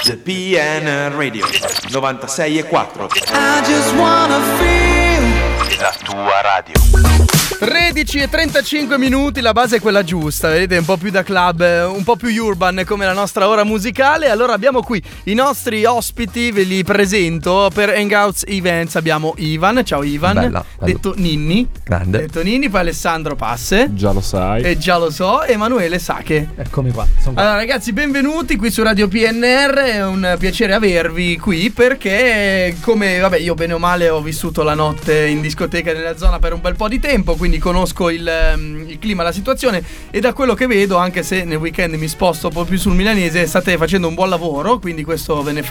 The PNR Radio 96.4. I just wanna feel la tua radio. 13:35, la base è quella giusta, vedete, un po' più da club, un po' più urban come la nostra ora musicale. Allora abbiamo qui i nostri ospiti, ve li presento. Per Hangouts Events abbiamo Ivan, ciao Ivan. Bella. Detto Ninni. Grande. Detto Ninni, poi Alessandro Passe. Già lo sai. E già lo so, Emanuele Sacche. Eccomi qua, sono qua. Allora ragazzi, benvenuti qui su Radio PNR, è un piacere avervi qui perché come, vabbè, io bene o male ho vissuto la notte in discoteca nella zona per un bel po' di tempo, quindi conosco il clima, la situazione, e da quello che vedo, anche se nel weekend mi sposto un po' più sul milanese, state facendo un buon lavoro, quindi questo ve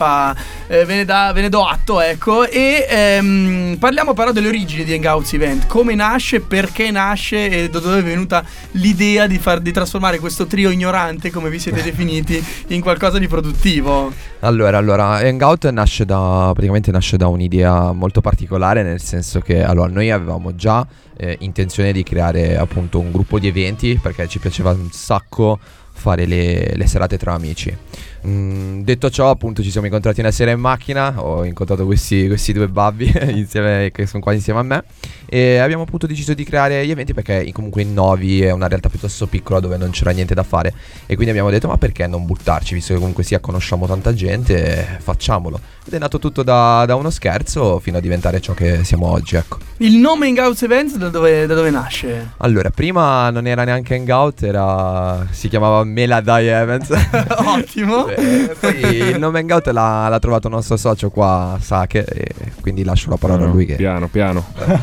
ne do atto, ecco. E parliamo però delle origini di Hangouts Event, come nasce, perché nasce e da dove è venuta l'idea di trasformare questo trio ignorante, come vi siete definiti, in qualcosa di produttivo. Allora, Hangout nasce da un'idea molto particolare, nel senso che noi avevamo già intenzione di creare appunto un gruppo di eventi, perché ci piaceva un sacco fare le serate tra amici. Detto ciò, appunto, ci siamo incontrati una sera in macchina, ho incontrato questi due babbi insieme, che sono qua insieme a me, e abbiamo appunto deciso di creare gli eventi perché comunque in Novi è una realtà piuttosto piccola dove non c'era niente da fare, e quindi abbiamo detto: ma perché non buttarci, visto che comunque conosciamo tanta gente, facciamolo. Ed è nato tutto da uno scherzo fino a diventare ciò che siamo oggi, ecco. Il nome Hangouts Events da dove nasce? Allora, prima non era neanche Hangout, si chiamava Meladai Events. Ottimo. Poi il nome Hangout l'ha trovato il nostro socio qua, Sake, e quindi lascio la parola a lui. Che Piano. Piano.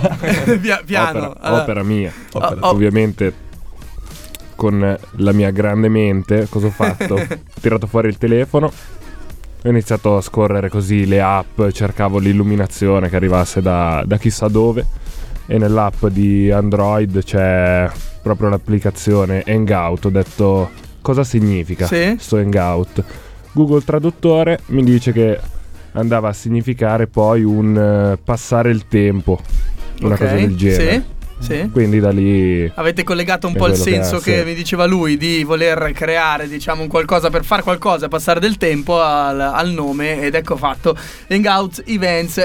Opera mia. Ovviamente con la mia grande mente cosa ho fatto? Ho tirato fuori il telefono, ho iniziato a scorrere così le app, cercavo l'illuminazione che arrivasse da chissà dove, e nell'app di Android c'è proprio l'applicazione Hangout. Ho detto: cosa significa sto Hangout? Google Traduttore mi dice che andava a significare poi un passare il tempo, una cosa del genere. Sì. Quindi da lì avete collegato un po' il senso che mi diceva lui, di voler creare, diciamo, un qualcosa per fare qualcosa, passare del tempo al nome, ed ecco fatto Hangouts Events.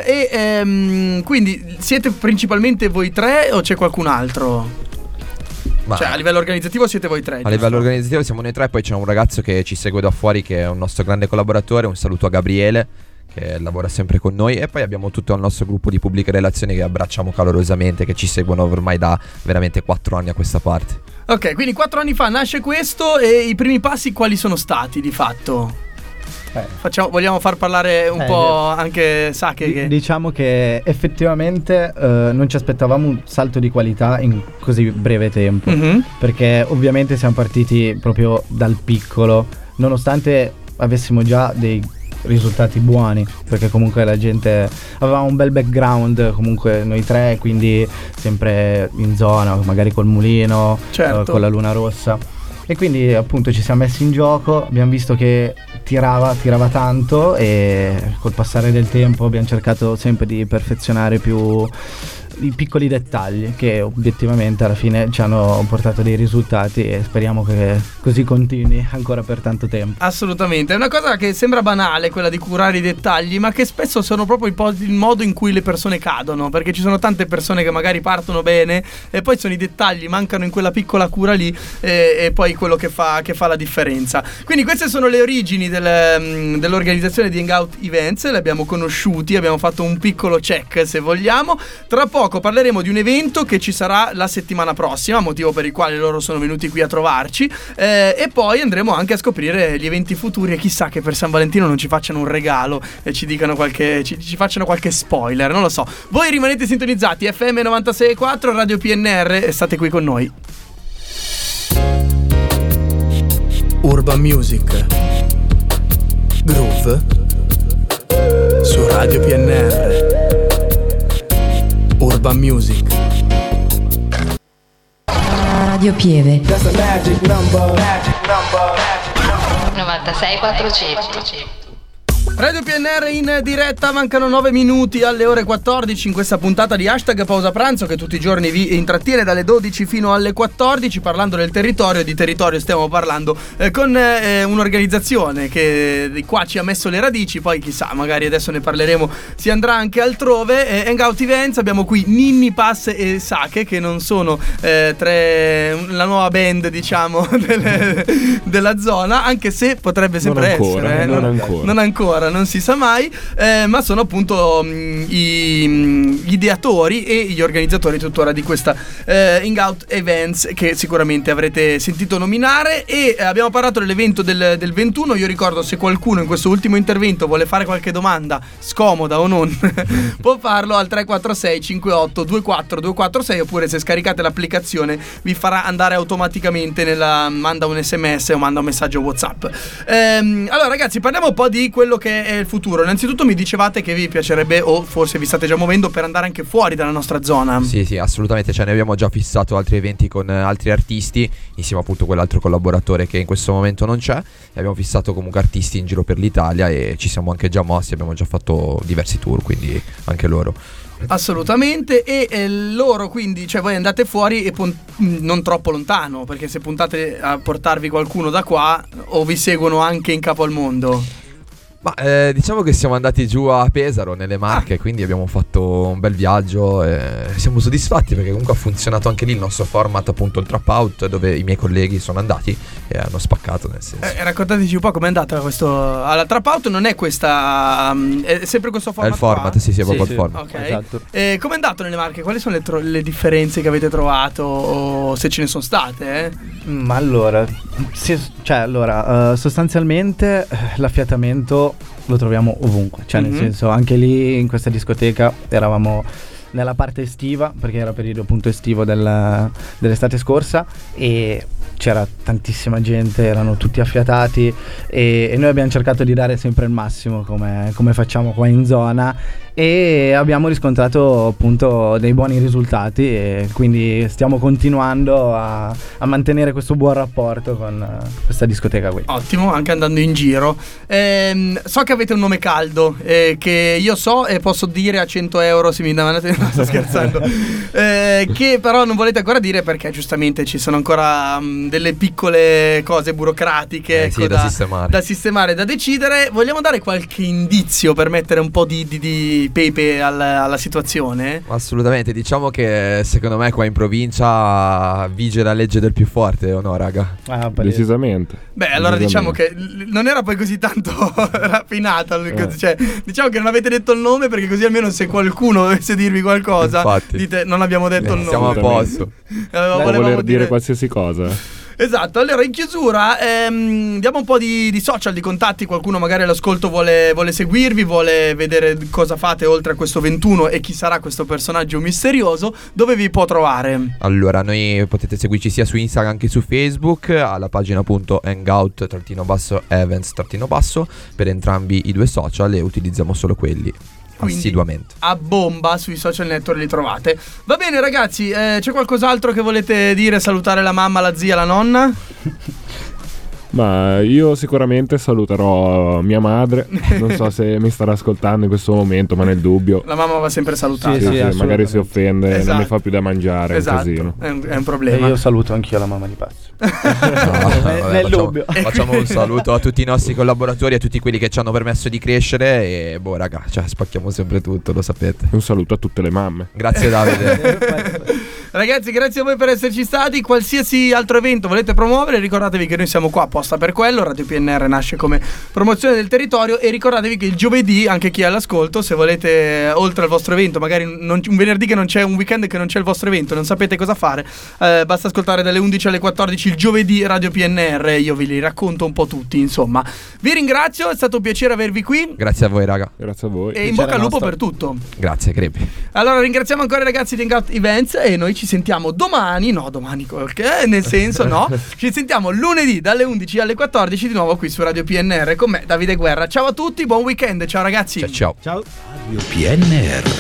E quindi siete principalmente voi tre o c'è qualcun altro? Cioè a livello organizzativo siete voi tre? A livello organizzativo siamo noi tre, poi c'è un ragazzo che ci segue da fuori che è un nostro grande collaboratore. Un saluto a Gabriele, che lavora sempre con noi, e poi abbiamo tutto il nostro gruppo di pubbliche relazioni che abbracciamo calorosamente, che ci seguono ormai da veramente 4 anni a questa parte. Ok, quindi 4 anni fa nasce questo, e i primi passi quali sono stati di fatto? Vogliamo far parlare un po' anche Sake? Diciamo che effettivamente non ci aspettavamo un salto di qualità in così breve tempo, perché ovviamente siamo partiti proprio dal piccolo, nonostante avessimo già dei risultati buoni, perché comunque la gente aveva un bel background, comunque noi tre, quindi sempre in zona, magari col mulino, con la Luna Rossa, e quindi appunto ci siamo messi in gioco, abbiamo visto che tirava tanto, e col passare del tempo abbiamo cercato sempre di perfezionare più i piccoli dettagli che obiettivamente alla fine ci hanno portato dei risultati, e speriamo che così continui ancora per tanto tempo. Assolutamente, è una cosa che sembra banale, quella di curare i dettagli, ma che spesso sono proprio il modo in cui le persone cadono, perché ci sono tante persone che magari partono bene e poi sono i dettagli, mancano in quella piccola cura lì, e poi quello che fa la differenza. Quindi queste sono le origini dell'organizzazione di Hangout Events, le abbiamo conosciuti, abbiamo fatto un piccolo check, se vogliamo. Tra poco parleremo di un evento che ci sarà la settimana prossima, motivo per il quale loro sono venuti qui a trovarci, e poi andremo anche a scoprire gli eventi futuri, e chissà che per San Valentino non ci facciano un regalo e ci dicano ci facciano qualche spoiler, non lo so. Voi rimanete sintonizzati, FM 96.4 Radio PNR, e state qui con noi. Urban Music Groove su Radio PNR. Urban Music Radio Pieve 96.400. Radio PNR in diretta, mancano 9 minuti alle ore 14 in questa puntata di Hashtag Pausa Pranzo che tutti i giorni vi intrattiene dalle 12 fino alle 14 parlando del territorio. Di territorio stiamo parlando con un'organizzazione che di qua ci ha messo le radici, poi chissà, magari adesso ne parleremo, si andrà anche altrove. Hangout Events, abbiamo qui Ninni, Pass e Sake che non sono la nuova band diciamo della zona, anche se potrebbe sempre essere. Non ancora. Non si sa mai, ma sono appunto gli ideatori e gli organizzatori tuttora di questa Hangout Events che sicuramente avrete sentito nominare. E abbiamo parlato dell'evento del 21. Io ricordo, se qualcuno in questo ultimo intervento vuole fare qualche domanda scomoda o non può farlo al 346 58 24 246, oppure se scaricate l'applicazione vi farà andare automaticamente manda un SMS o manda un messaggio WhatsApp. Allora ragazzi, parliamo un po' di quello che è il futuro. Innanzitutto mi dicevate che vi piacerebbe, o forse vi state già muovendo per andare anche fuori dalla nostra zona. Sì, assolutamente, ne abbiamo già fissato altri eventi con altri artisti, insieme appunto a quell'altro collaboratore che in questo momento non c'è, e abbiamo fissato comunque artisti in giro per l'Italia e ci siamo anche già mossi, abbiamo già fatto diversi tour, quindi anche loro. Assolutamente. E loro quindi, cioè voi andate fuori e non troppo lontano, perché se puntate a portarvi qualcuno da qua, o vi seguono anche in capo al mondo? Ma diciamo che siamo andati giù a Pesaro, nelle Marche, quindi abbiamo fatto un bel viaggio e siamo soddisfatti perché comunque ha funzionato anche lì il nostro format, appunto il Trap Out, dove i miei colleghi sono andati e hanno spaccato, nel senso. Raccontateci un po' com'è andata questo. Alla Trap Out non è questa, è sempre questo format? È il format, qua? sì, è proprio il format. Ok. Esatto. Com'è andato nelle Marche? Quali sono le differenze che avete trovato, o se ce ne sono state? Ma allora, sostanzialmente l'affiatamento lo troviamo ovunque, cioè nel senso, anche lì in questa discoteca eravamo nella parte estiva, perché era periodo appunto estivo dell'estate scorsa, e c'era tantissima gente, erano tutti affiatati e noi abbiamo cercato di dare sempre il massimo come facciamo qua in zona, e abbiamo riscontrato appunto dei buoni risultati, e quindi stiamo continuando a mantenere questo buon rapporto con questa discoteca qui. Ottimo, anche andando in giro. So che avete un nome caldo, che io so e posso dire a 100 euro se mi mandate. No, sto scherzando. Che però non volete ancora dire perché giustamente ci sono ancora delle piccole cose burocratiche sì, da sistemare, da decidere. Vogliamo dare qualche indizio per mettere un po' di pepe alla situazione? Assolutamente, diciamo che secondo me qua in provincia vige la legge del più forte, o no raga? Decisamente. Beh, allora diciamo che non era poi così tanto raffinata, cioè, diciamo che non avete detto il nome, perché così almeno se qualcuno dovesse dirvi qualcosa, infatti, dite non abbiamo detto il nome. Siamo a posto. Può voler dire qualsiasi cosa. Esatto. Allora in chiusura diamo un po' di social, di contatti. Qualcuno magari all'ascolto vuole seguirvi, vuole vedere cosa fate oltre a questo 21 e chi sarà questo personaggio misterioso. Dove vi può trovare? Allora, noi potete seguirci sia su Instagram che su Facebook, alla pagina appunto Hangout_Events_ per entrambi i due social, e utilizziamo solo quelli. Quindi, assiduamente, a bomba sui social network li trovate. Va bene ragazzi, c'è qualcos'altro che volete dire? Salutare la mamma, la zia, la nonna? Ma io sicuramente saluterò mia madre. Non so se mi starà ascoltando in questo momento, ma nel dubbio la mamma va sempre salutata. Sì, magari si offende, esatto, non mi fa più da mangiare. Esatto. È un casino. È un problema. E io saluto anch'io la mamma di Passo. Nel dubbio. Facciamo un saluto a tutti i nostri collaboratori, a tutti quelli che ci hanno permesso di crescere. E boh raga, cioè spacchiamo sempre tutto, lo sapete. Un saluto a tutte le mamme. Grazie Davide. Ragazzi, grazie a voi per esserci stati. Qualsiasi altro evento volete promuovere, ricordatevi che noi siamo qua apposta per quello. Radio PNR nasce come promozione del territorio, e ricordatevi che il giovedì, anche chi è all'ascolto, se volete, oltre al vostro evento, magari un venerdì che non c'è, un weekend che non c'è il vostro evento, non sapete cosa fare, basta ascoltare dalle 11 alle 14 il giovedì Radio PNR, io vi li racconto un po' tutti, insomma. Vi ringrazio, è stato un piacere avervi qui. Grazie a voi raga. Grazie a voi. E in bocca al lupo per tutto. Grazie crepi. Allora ringraziamo ancora i ragazzi di Hangout Events, e noi ci sentiamo domani, nel senso no, ci sentiamo lunedì dalle 11 alle 14 di nuovo qui su Radio PNR con me, Davide Guerra. Ciao a tutti, buon weekend, ciao ragazzi. Ciao. Radio PNR.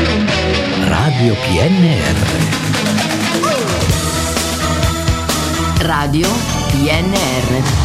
Radio PNR. Radio PNR.